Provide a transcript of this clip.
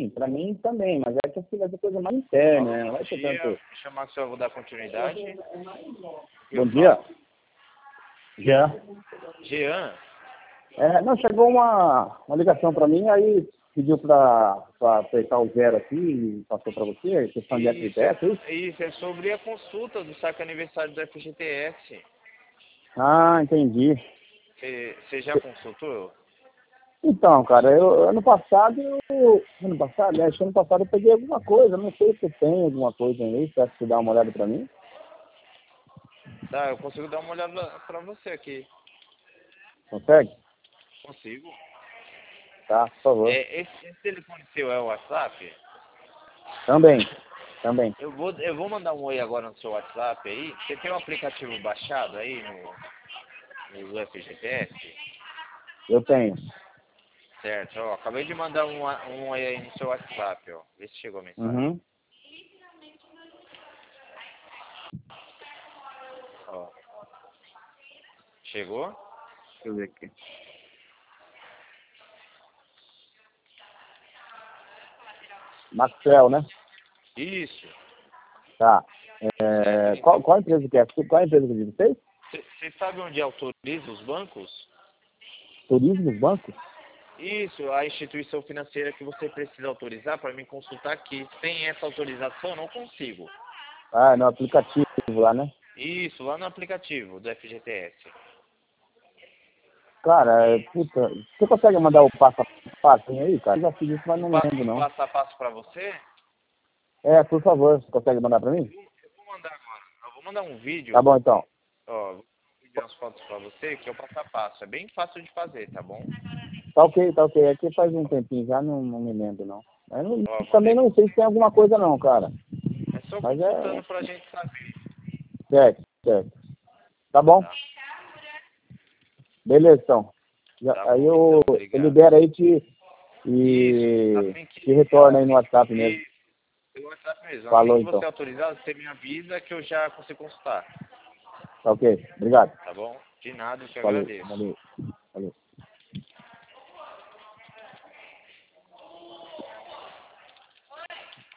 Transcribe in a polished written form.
sim, pra mim também, mas é que assim vai ser coisa mais interna, né? Não vai ser tanto... Chamar que eu vou dar continuidade. Bom dia. Já. Jean? Não, chegou uma ligação pra mim, aí pediu pra apertar o zero aqui e passou pra você, questão de FGTS, é isso? Isso, é sobre a consulta do saque aniversário do FGTS. Ah, entendi. Você já consultou? Então, cara, ano passado eu peguei alguma coisa, não sei se tem alguma coisa aí, você acha que dá uma olhada pra mim? Tá, eu consigo dar uma olhada pra você aqui. Consegue? Consigo. Tá, por favor. Esse telefone seu é o WhatsApp? Também. Eu vou mandar um oi agora no seu WhatsApp aí. Você tem um aplicativo baixado aí no FGTS? Eu tenho. Certo, ó. Acabei de mandar um oi aí no seu WhatsApp, ó. Vê se chegou a mensagem. Uhum. Ó. Chegou? Deixa eu ver aqui. Maxwell, né? Isso. Tá. Certo. Qual empresa que é? Qual empresa que é de vocês? Você sabe onde autoriza os bancos? Turismo, banco? Isso, a instituição financeira que você precisa autorizar para me consultar aqui. Sem essa autorização, eu não consigo. Ah, no aplicativo lá, né? Isso, lá no aplicativo do FGTS. Cara, puta, você consegue mandar o passo a passo aí, cara? Eu já fiz isso, mas não lembro, não. Passo a passo para você? Por favor, você consegue mandar pra mim? Eu vou mandar agora. Eu vou mandar um vídeo. Tá bom, então. Ó, vou pedir umas fotos para você, que é o passo a passo. É bem fácil de fazer, tá bom? Tá ok. Aqui faz um tempinho já, não me lembro, não. Ó, Também não sei se tem alguma coisa, não, cara. é só Mas consultando pra gente saber. certo. Tá bom? Tá, Beleza, então. tá Aí bom, eu então, obrigado. libero aí Isso, e assim que... te retorno aí no WhatsApp mesmo. Isso, pelo WhatsApp mesmo. Falou, Assim que você então. autorizar, você me avisa que eu já consigo consultar. Tá ok. Obrigado. Tá bom? De nada, eu te Valeu. agradeço. Valeu.